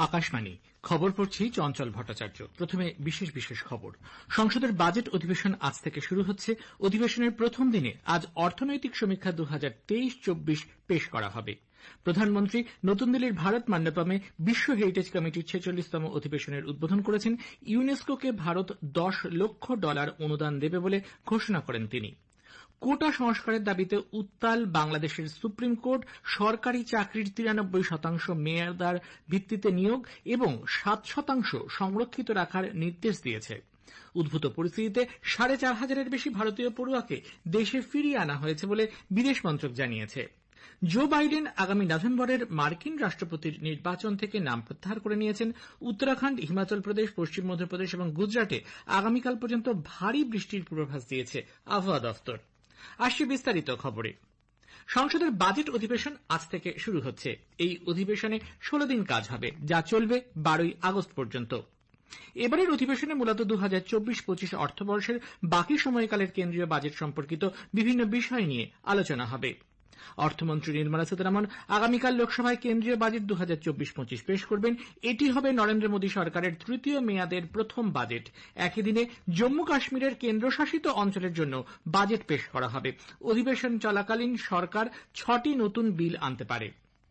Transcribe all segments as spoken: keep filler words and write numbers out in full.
আকাশবাণী খবর পড়ছি চঞ্চল ভট্টাচার্য। প্রথমে বিশেষ বিশেষ খবর। সংসদের বাজেট অধিবেশন আজ থেকে শুরু হচ্ছে। অধিবেশনের প্রথম দিনে আজ অর্থনৈতিক সমীক্ষা দু হাজার তেইশ চব্বিশ পেশ করা হবে। প্রধানমন্ত্রী নতুন দিল্লির ভারত মণ্ডপমে বিশ্ব হেরিটেজ কমিটির ছেচল্লিশতম অধিবেশনের উদ্বোধন করেছেন। ইউনেস্কোকে ভারত দশ লক্ষ ডলার অনুদান দেবে বলে ঘোষণা করেন তিনি। কোটা সংস্কারের দাবিতে উত্তাল বাংলাদেশের সুপ্রিম কোর্ট সরকারি চাকরির তিরানব্বই শতাংশ মেয়াদার ভিত্তিতে নিয়োগ এবং সাত শতাংশ সংরক্ষিত রাখার নির্দেশ দিয়েছে। উদ্ভূত পরিস্থিতিতে সাড়ে চার হাজারের বেশি ভারতীয় পড়ুয়াকে দেশে ফিরিয়ে আনা হয়েছে বলে বিদেশ মন্ত্রক জানিয়েছে। জো বাইডেন আগামী নভেম্বরের মার্কিন রাষ্ট্রপতির নির্বাচন থেকে নাম প্রত্যাহার করে নিয়েছেন। উত্তরাখণ্ড, হিমাচল প্রদেশ, পশ্চিম মধ্যপ্রদেশ এবং গুজরাটে আগামীকাল পর্যন্ত ভারী বৃষ্টির পূর্বাভাস দিয়েছে আবহাওয়া দফতর। আসছে বিস্তারিত খবরে। সংসদের বাজেট অধিবেশন আজ থেকে শুরু হচ্ছে। এই অধিবেশনে ষোলো দিন কাজ হবে, যা চলবে বারোই আগস্ট পর্যন্ত। এবারের অধিবেশনে মূলত দু হাজার চব্বিশ পঁচিশ অর্থবর্ষের বাকি সময়কালের কেন্দ্রীয় বাজেট সম্পর্কিত বিভিন্ন বিষয় নিয়ে আলোচনা হবে। অর্থমন্ত্রী নির্মলা সীতারামন আগামীকাল লোকসভায় কেন্দ্রীয় বাজেট দু হাজার চব্বিশ পঁচিশ পেশ করবেন। এটি হবে নরেন্দ্র মোদী সরকারের তৃতীয় মেয়াদের প্রথম বাজেট। একই দিনে জম্মু কাশ্মীরের কেন্দ্রশাসিত অঞ্চলের জন্য বাজেট পেশ করা হবে। অধিবেশন চলাকালীন সরকার ছটি নতুন বিল আনতে পারে।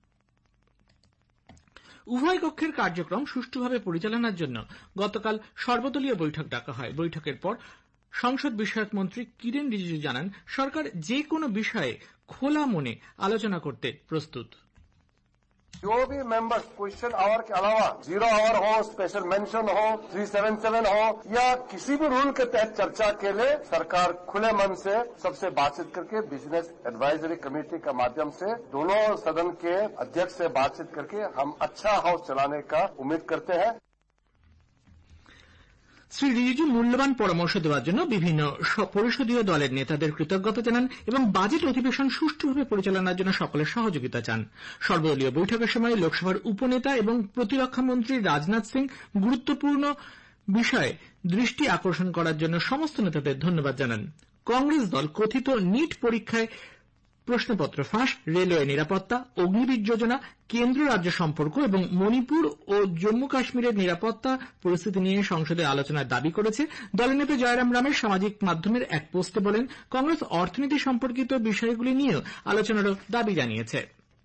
উভয় কক্ষের কার্যক্রম সুষ্ঠুভাবে পরিচালনার জন্য গতকাল সর্বদলীয় বৈঠক ডাকা হয়। বৈঠকের পর সংসদ বিষয়ক মন্ত্রী কিরেন রিজিজু জানান, সরকার যে কোনো বিষয়ে খোলা মনে আলোচনা করতে প্রস্তুত। जो भी मेंबर्स क्वेश्चन आवर के अलावा जीरो आवर हो, स्पेशल मेंशन हो, थ्री सेवन सेवन हो या किसी भी रूल के तहत चर्चा के लिए सरकार खुले मन से सबसे बातचीत करके बिजनेस एडवाइजरी कमेटी के माध्यम से दोनों सदन के अध्यक्ष से बातचीत करके हम अच्छा हाउस चलाने का उम्मीद करते हैं। শ্রী রিজিজু মূল্যবান পরামর্শ দেওয়ার জন্য বিভিন্ন পরিষদীয় দলের নেতাদের কৃতজ্ঞতা জানান এবং বাজেট অধিবেশন সুষ্ঠুভাবে পরিচালনার জন্য সকলের সহযোগিতা চান। সর্বদলীয় বৈঠকের সময় লোকসভার উপনেতা এবং প্রতিরক্ষামন্ত্রী রাজনাথ সিং গুরুত্বপূর্ণ বিষয়ে দৃষ্টি আকর্ষণ করার জন্য সমস্ত নেতাদের ধন্যবাদ জানান। কংগ্রেস দল কথিত নিট পরীক্ষায় প্রশ্নপত্র ফাঁস, রেলওয়ে নিরাপত্তা, অগ্নিবীর যোজনা, কেন্দ্র রাজ্য সম্পর্ক এবং মণিপুর ও জম্মু কাশ্মীরের নিরাপত্তা পরিস্থিতি নিয়ে সংসদে আলোচনার দাবি করেছে। দলের নেতা জয়রাম রামের সামাজিক মাধ্যমের এক পোস্টে বলেন, কংগ্রেস অর্থনীতি সম্পর্কিত বিষয়গুলি নিয়েও আলোচনারও দাবি জানিয়েছে।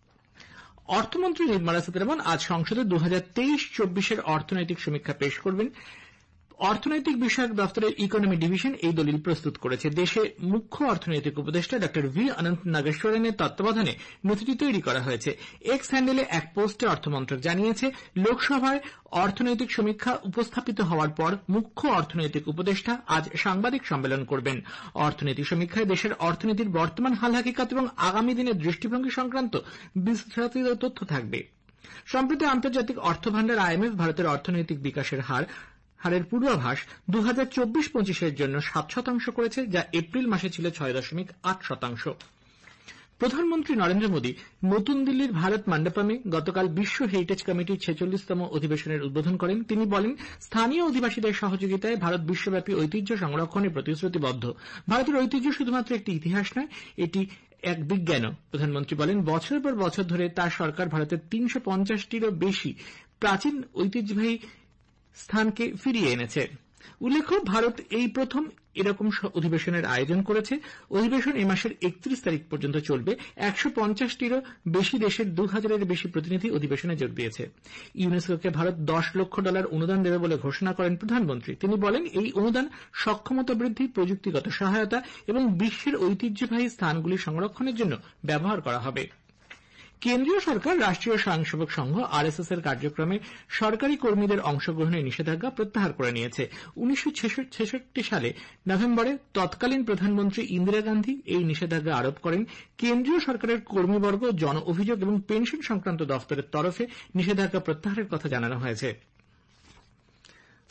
অর্থমন্ত্রী নির্মলা সীতারামন আজ সংসদে দু হাজার তেইশ চব্বিশের অর্থনৈতিক সমীক্ষা পেশ করবেন। অর্থনৈতিক বিষয়ক দপ্তরের ইকোনমি ডিভিশন এই দলিল প্রস্তুত করেছে। দেশে মুখ্য অর্থনৈতিক উপদেষ্টা ড ভি অনন্ত নাগেশ্বরনের তত্ত্বাবধানে নথিটি তৈরি করা হয়েছে। এক্স হ্যান্ডেলে এক পোস্টে অর্থমন্ত্রক জানিয়েছে, লোকসভায় অর্থনৈতিক সমীক্ষা উপস্থাপিত হওয়ার পর মুখ্য অর্থনৈতিক উপদেষ্টা আজ সাংবাদিক সম্মেলন করবেন। অর্থনৈতিক সমীক্ষায় দেশের অর্থনীতির বর্তমান হাল হাকিকত এবং আগামী দিনের দৃষ্টিভঙ্গি সংক্রান্ত বিস্তারিত তথ্য থাকবে। সম্প্রতি আন্তর্জাতিক অর্থভান্ডার আইএমএফ ভারতের অর্থনৈতিক বিকাশের হার হারের পূর্বাভাস দু হাজার চব্বিশ পঁচিশের জন্য সাত শতাংশ করেছে, যা এপ্রিল মাসে ছিল ছয় দশমিক আট শতাংশ। প্রধানমন্ত্রী নরেন্দ্র মোদী নতুন দিল্লির ভারত মণ্ডপমে গতকাল বিশ্ব হেরিটেজ কমিটির ছেচল্লিশতম অধিবেশনের উদ্বোধন করেন। তিনি বলেন, স্থানীয় অধিবাসীদের সহযোগিতায় ভারত বিশ্বব্যাপী ঐতিহ্য সংরক্ষণে প্রতিশ্রুতিবদ্ধ। ভারতের ঐতিহ্য শুধুমাত্র একটি ইতিহাস নয়, এটি এক বিজ্ঞানও। প্রধানমন্ত্রী বলেন, বছরের পর বছর ধরে তার সরকার ভারতের তিনশো পঞ্চাশটিরও বেশি প্রাচীন ঐতিহ্যবাহী স্থানকে ফিরিয়ে এনেছে। উল্লেখ্য, ভারত এই প্রথম এরকম অধিবেশনের আয়োজন করেছে। অধিবেশন এ মাসের একত্রিশ তারিখ পর্যন্ত চলবে। একশো পঞ্চাশটিরও বেশি দেশের দু হাজারের বেশি প্রতিনিধি অধিবেশনে যোগ দিয়েছে। ইউনেস্কোকে ভারত দশ লক্ষ ডলার অনুদান দেবে বলে ঘোষণা করেন প্রধানমন্ত্রী। তিনি বলেন, এই অনুদান সক্ষমতা বৃদ্ধি, প্রযুক্তিগত সহায়তা এবং বিশ্বের ঐতিহ্যবাহী স্থানগুলি সংরক্ষণের জন্য ব্যবহার করা হবে। কেন্দ্রীয় সরকার রাষ্ট্রীয় স্বয়ংসেবক সংঘ আরএসএস এর কার্যক্রমে সরকারি কর্মীদের অংশগ্রহণের নিষেধাজ্ঞা প্রত্যাহার করে নিয়েছে। উনিশশো ছেষট্টি সালে নভেম্বরে তৎকালীন প্রধানমন্ত্রী ইন্দিরা গান্ধী এই নিষেধাজ্ঞা আরোপ করেন। কেন্দ্রীয় সরকারের কর্মীবর্গ, জন অভিযোগ এবং পেনশন সংক্রান্ত দফতরের তরফে নিষেধাজ্ঞা প্রত্যাহারের কথা জানানো হয়েছে।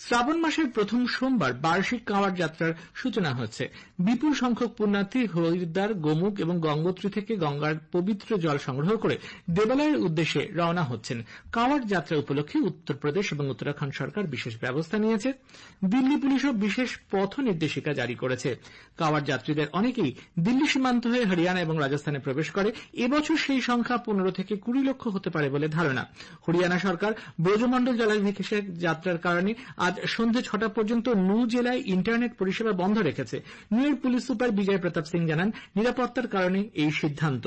শ্রাবণ মাসের প্রথম সোমবার বার্ষিক কাঁওয়াড় যাত্রার সূচনা হচ্ছে। বিপুল সংখ্যক পুণ্যার্থী হরিদ্বার, গোমুখ এবং গঙ্গোত্রী থেকে গঙ্গার পবিত্র জল সংগ্রহ করে দেবালয়ের উদ্দেশ্যে রওনা হচ্ছেন। কাঁওয়াড় যাত্রা উপলক্ষে উত্তরপ্রদেশ এবং উত্তরাখণ্ড সরকার বিশেষ ব্যবস্থা নিয়েছে। দিল্লি পুলিশও বিশেষ পথ নির্দেশিকা জারি করেছে। কাঁওয়াড় যাত্রীদের অনেকেই দিল্লি সীমান্ত হয়ে হরিয়ানা এবং রাজস্থানে প্রবেশ করে। এবছর সেই সংখ্যা পনেরো থেকে কুড়ি লক্ষ হতে পারে বলে ধারণা। হরিয়ানা সরকার ব্রজমণ্ডল জলাভিষেক যাত্রার কারণে আজ সন্ধ্যে ছটা পর্যন্ত নু জেলায় ইন্টারনেট পরিষেবা বন্ধ রেখেছে। নুয়ের পুলিশ সুপার বিজয় প্রতাপ সিং জানান, নিরাপত্তার কারণে এই সিদ্ধান্ত।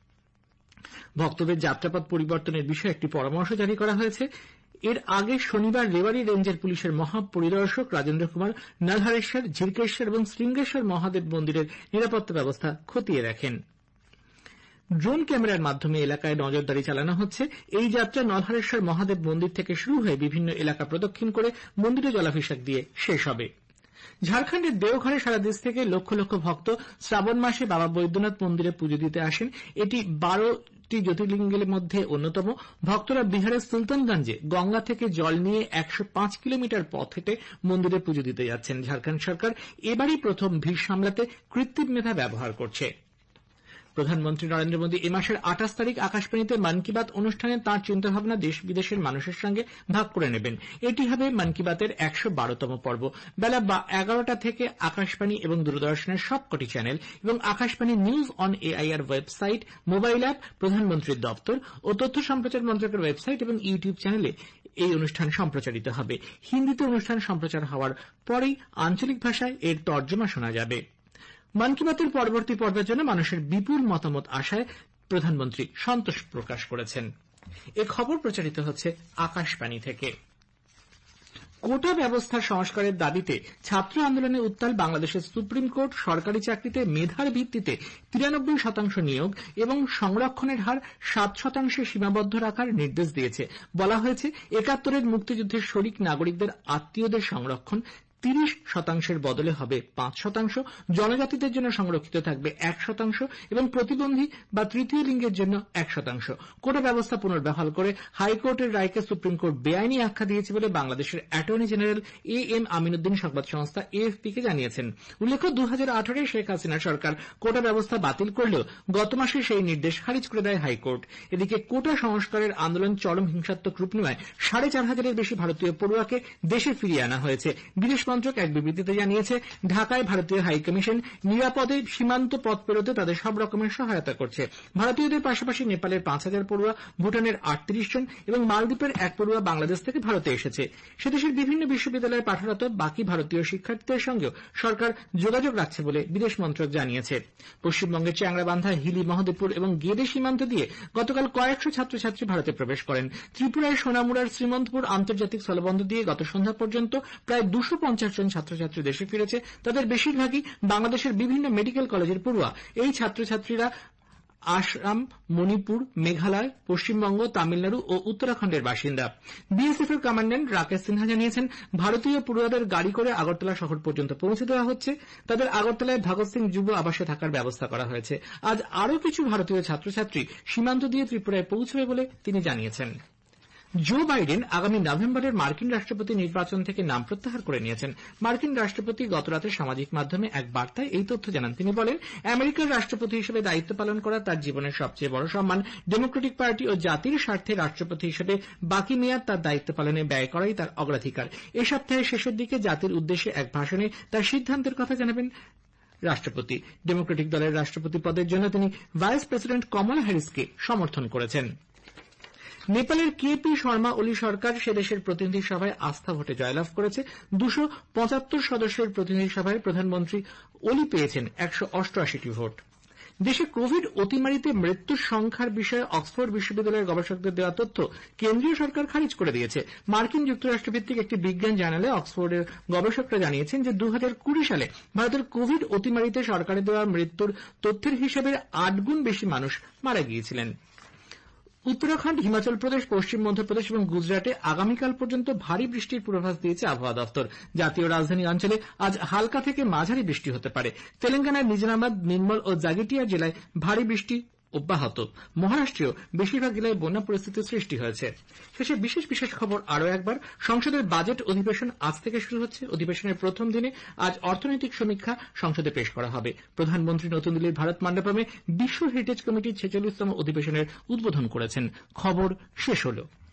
ভক্তদের যাত্রাপথ পরিবর্তনের বিষয়ে একটি পরামর্শ জারি করা হয়েছে। এর আগে শনিবার রেওয়ারি রেঞ্জের পুলিশের মহাপরিদর্শক রাজেন্দ্র কুমার নলহারেশ্বর, ঝিরকেশ্বর এবং শৃঙ্গেশ্বর মহাদেব মন্দিরের নিরাপত্তা ব্যবস্থা খতিয়ে দেখেন। ড্রোন ক্যামেরার মাধ্যমে এলাকায় নজরদারি চালানো হচ্ছে। এই যাত্রা নলহারেশ্বর মহাদেব মন্দির থেকে শুরু হয়ে বিভিন্ন এলাকা প্রদক্ষিণ করে মন্দিরে জলাভিষেক দিয়ে শেষ হবে। ঝাড়খণ্ডের দেওঘরে সারা দেশ থেকে লক্ষ লক্ষ ভক্ত শ্রাবণ মাসে বাবা বৈদ্যনাথ মন্দিরে পুজো দিতে আসেন। এটি বারো জ্যোতির্লিঙ্গের মধ্যে অন্যতম। ভক্তরা বিহারের সুলতানগঞ্জে গঙ্গা থেকে জল নিয়ে একশো পাঁচ কিলোমিটার পথ হেঁটে মন্দিরে পুজো দিতে যাচ্ছেন। ঝাড়খণ্ড সরকার এবারই প্রথম ভিড় সামলাতে কৃত্রিম মেধা ব্যবহার করছে। প্রধানমন্ত্রী নরেন্দ্র মোদী এ মাসের আঠাশ তারিখ আকাশবাণীতে মন কি বাত অনুষ্ঠানে তাঁর চিন্তাভাবনা দেশ বিদেশের মানুষের সঙ্গে ভাগ করে নেবেন। এটি হবে মন কি বাতের একশো বারোতম পর্ব। বেলা এগারোটা থেকে আকাশবাণী এবং দূরদর্শনের সবকটি চ্যানেল এবং Akashvani news on AIR website, mobile app, প্রধানমন্ত্রীর দপ্তর ও তথ্য সম্প্রচার মন্ত্রকের ওয়েবসাইট এবং ইউটিউব চ্যানেলে এই অনুষ্ঠান সম্প্রচারিত হবে। হিন্দিতে অনুষ্ঠান সম্প্রচার হওয়ার পরেই আঞ্চলিক ভাষায় এর তর্জমা শোনা যাবে। মন কি বাতের পরবর্তী পর্বের জন্য মানুষের বিপুল মতামত আসায় প্রধানমন্ত্রী সন্তোষ প্রকাশ করেছেন। এ খবর প্রচারিত হচ্ছে আকাশবাণী থেকে। কোটা ব্যবস্থার সংস্কারের দাবিতে ছাত্র আন্দোলনে উত্তাল বাংলাদেশের সুপ্রিম কোর্ট সরকারি চাকরিতে মেধার ভিত্তিতে তিরানব্বই শতাংশ নিয়োগ এবং সংরক্ষণের হার সাত শতাংশে সীমাবদ্ধ রাখার নির্দেশ দিয়েছে। বলা হয়েছে, একাত্তরের মুক্তিযুদ্ধের শরিক নাগরিকদের আত্মীয়দের সংরক্ষণ তিরিশ শতাংশের বদলে হবে পাঁচ শতাংশ, জনজাতিদের জন্য সংরক্ষিত থাকবে এক শতাংশ এবং প্রতিবন্ধী বা তৃতীয় লিঙ্গের জন্য এক শতাংশ। কোটা ব্যবস্থা পুনর্বহাল করে হাইকোর্টের রায়কে সুপ্রিম কোর্ট বেআইনি আখ্যা দিয়েছে বলে বাংলাদেশের attorney general A M Aminuddin সংবাদ সংস্থা এএফপি কে জানিয়েছেন। উল্লেখ্য, দু হাজার আঠারোয় শেখ হাসিনা সরকার কোটা ব্যবস্থা বাতিল করলেও গত মাসে সেই নির্দেশ খারিজ করে দেয় হাইকোর্ট। এদিকে কোটা সংস্কারের আন্দোলন চরম হিংসাত্মক রূপ নেওয়ায় সাড়ে চার হাজারের বেশি ভারতীয় পড়ুয়াকে দেশে ফিরিয়ে আনা হয়েছে। বিদেশ মন্ত্রক এক বিবৃতিতে জানিয়েছে, ঢাকায় ভারতীয় হাইকমিশন নিরাপদে সীমান্ত পথ পেরোতে তাদের সব রকমের সহায়তা করছে। ভারতীয়দের পাশাপাশি নেপালের পাঁচ হাজার পড়ুয়া, ভুটানের আটত্রিশ জন এবং মালদ্বীপের এক পড়ুয়া বাংলাদেশ থেকে ভারতে এসেছে। সেদেশের বিভিন্ন বিশ্ববিদ্যালয়ে পাঠরত বাকি ভারতীয় শিক্ষার্থীদের সঙ্গেও সরকার যোগাযোগ রাখছে বলে বিদেশ মন্ত্রক জানিয়েছে। পশ্চিমবঙ্গের চ্যাংড়াবান্ধা, হিলি, মহদেবপুর এবং গেদে সীমান্ত দিয়ে গতকাল কয়েকশো ছাত্রছাত্রী ভারতে প্রবেশ করেন। ত্রিপুরায় সোনামুড়ার শ্রীমন্তপুর আন্তর্জাতিক স্থলবন্দর দিয়ে গত সন্ধ্যা পর্যন্ত প্রায় দুশো পঞ্চাশ জন ছাত্রছাত্রী দেশে ফিরেছে। তাদের বেশিরভাগই বাংলাদেশের বিভিন্ন মেডিকেল কলেজের পড়ুয়া। এই ছাত্রছাত্রীরা আসাম, মণিপুর, মেঘালয়, পশ্চিমবঙ্গ, তামিলনাড়ু ও উত্তরাখণ্ডের বাসিন্দা। বিএসএফ এর কমান্ড্যান্ট রাকেশ সিনহা জানিয়েছেন, ভারতীয় পড়ুয়াদের গাড়ি করে আগরতলা শহর পর্যন্ত পৌঁছে দেওয়া হচ্ছে। তাদের আগরতলায় ভগৎ সিং যুব আবাসে থাকার ব্যবস্থা করা হয়েছে। আজ আরও কিছু ভারতীয় ছাত্রছাত্রী সীমান্ত দিয়ে ত্রিপুরায় পৌঁছবে বলে তিনি জানিয়েছেন। জো বাইডেন আগামী নভেম্বরের মার্কিন রাষ্ট্রপতি নির্বাচন থেকে নাম প্রত্যাহার করে নিয়েছেন। মার্কিন রাষ্ট্রপতি গতরাতে সামাজিক মাধ্যমে এক বার্তায় এই তথ্য জানান। তিনি বলেন, আমেরিকার রাষ্ট্রপতি হিসেবে দায়িত্ব পালন করা তার জীবনের সবচেয়ে বড় সম্মান। ডেমোক্রেটিক পার্টি ও জাতির স্বার্থে রাষ্ট্রপতি হিসেবে বাকি মেয়াদ তার দায়িত্ব পালনে ব্যয় করাই তার অগ্রাধিকার। এ সপ্তাহের শেষের দিকে জাতির উদ্দেশ্যে এক ভাষণে তার সিদ্ধান্তের কথা জানাবেন রাষ্ট্রপতি। ডেমোক্রেটিক দলের রাষ্ট্রপতি পদের জন্য তিনি ভাইস প্রেসিডেন্ট কমলা হ্যারিসকে সমর্থন করেছেন। নেপালের কে পি শর্মা ওলি সরকার সে দেশের প্রতিনিধি সভায় আস্থা ভোটে জয়লাভ করেছে। দুশো পঁচাত্তর সদস্যের প্রতিনিধি সভায় প্রধানমন্ত্রী ওলি পেয়েছেন একশো অষ্টআশিটি ভোট। দেশে কোভিড অতিমারিতে মৃত্যুর সংখ্যার বিষয়ে অক্সফোর্ড বিশ্ববিদ্যালয়ের গবেষকদের দেওয়া তথ্য কেন্দ্রীয় সরকার খারিজ করে দিয়েছে। মার্কিন যুক্তরাষ্ট্র ভিত্তিক একটি বিজ্ঞান জার্নালে অক্সফোর্ডের গবেষকরা জানিয়েছেন যে দু হাজার কুড়ি সালে ভারতের কোভিড অতিমারিতে সরকারের দেওয়া মৃত্যুর তথ্যের হিসেবে আট গুণ বেশি মানুষ মারা গিয়েছিলেন। উত্তরাখণ্ড, হিমাচল প্রদেশ, পশ্চিম মধ্যপ্রদেশ এবং গুজরাটে আগামীকাল পর্যন্ত ভারী বৃষ্টির পূর্বাভাস দিয়েছে আবহাওয়া দপ্তর। জাতীয় রাজধানী অঞ্চলে আজ হালকা থেকে মাঝারি বৃষ্টি হতে পারে। তেলেঙ্গানার নিজামাবাদ, নির্মল ও জাগিটিয়া জেলায় ভারী বৃষ্টি অব্যাহত। মহারাষ্ট্রেও বেশিরভাগ জেলায় বন্যা পরিস্থিতির সৃষ্টি হয়েছে। শেষে বিশেষ বিশেষ খবর আরও একবার। সংসদের বাজেট অধিবেশন আজ থেকে শুরু হচ্ছে। অধিবেশনের প্রথম দিনে আজ অর্থনৈতিক সমীক্ষা সংসদে পেশ করা হবে। প্রধানমন্ত্রী নতুন দিল্লির ভারত মণ্ডপমে বিশ্ব হেরিটেজ কমিটির ছেচল্লিশতম অধিবেশনের উদ্বোধন করেছেন। খবর শেষ হল।